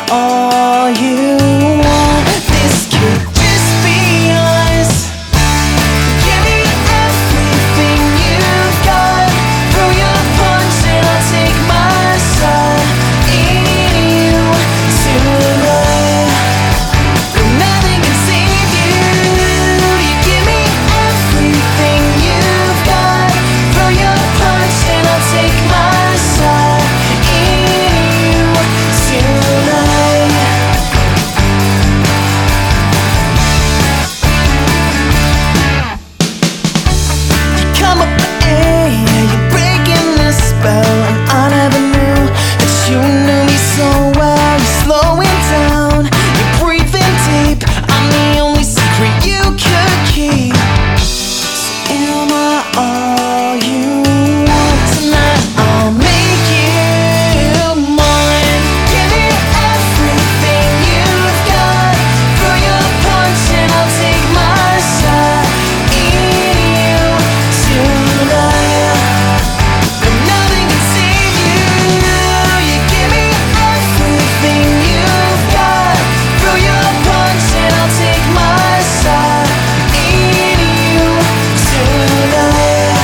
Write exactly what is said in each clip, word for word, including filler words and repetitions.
all you want. This could just be yours. Give me everything you've got. Throw your punch and I'll take my shot in you tonight. Nothing can save you. You give me everything you've got. Throw your punch and I'll take my shot in you tonight. You come up for air, you're breaking the spell, and I never knew that you knew me so well. You're slowing down, you're breathing deep. I'm the only secret you could keep. So am I all you want tonight? I'll make you mine. Give me everything you've got. Throw your punch and I'll take my shot in you tonight. Nothing can save you. You give me everything you've got. Throw your punch and I'll take my shot in you tonight.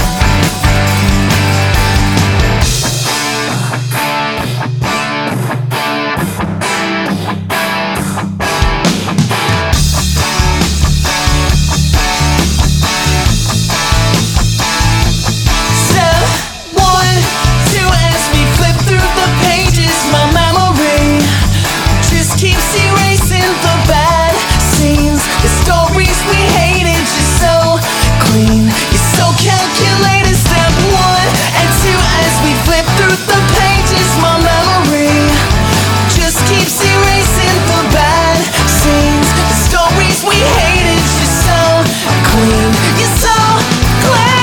Step one, two, as we flip through the pages, my memory just keeps erasing the bad scenes, the stories we hated. You're so clean, you're so calculated. Step one and two, as we flip through the pages, my memory just keeps erasing the bad scenes, the stories we hated. You're so clean, you're so clean.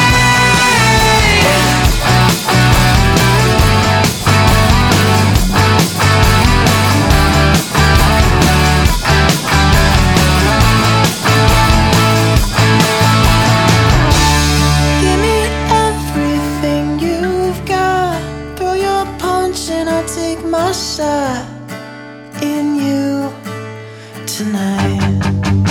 Give me everything you've got. Throw your punch and I'll take my shot in you tonight.